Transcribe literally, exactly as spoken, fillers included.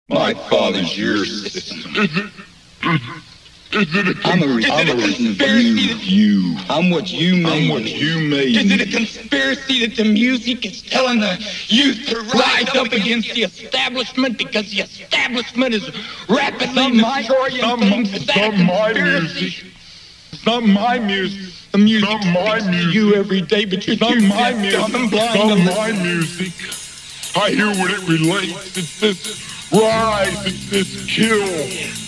My father's your system. Is it, is, is it a, I'm a, re- I'm a reason for you. You. I'm what you made. I'm what you made. Is it a conspiracy that the music is telling the youth to rise up against the establishment because the establishment is rapidly destroying things? Is that a conspiracy? It's not my music. The music It's not my speaks to music. you every day, but you're It's not too my deaf, music. dumb, and It's blind not to my listen. music. I hear what it relates. It's this rise. It's this kill.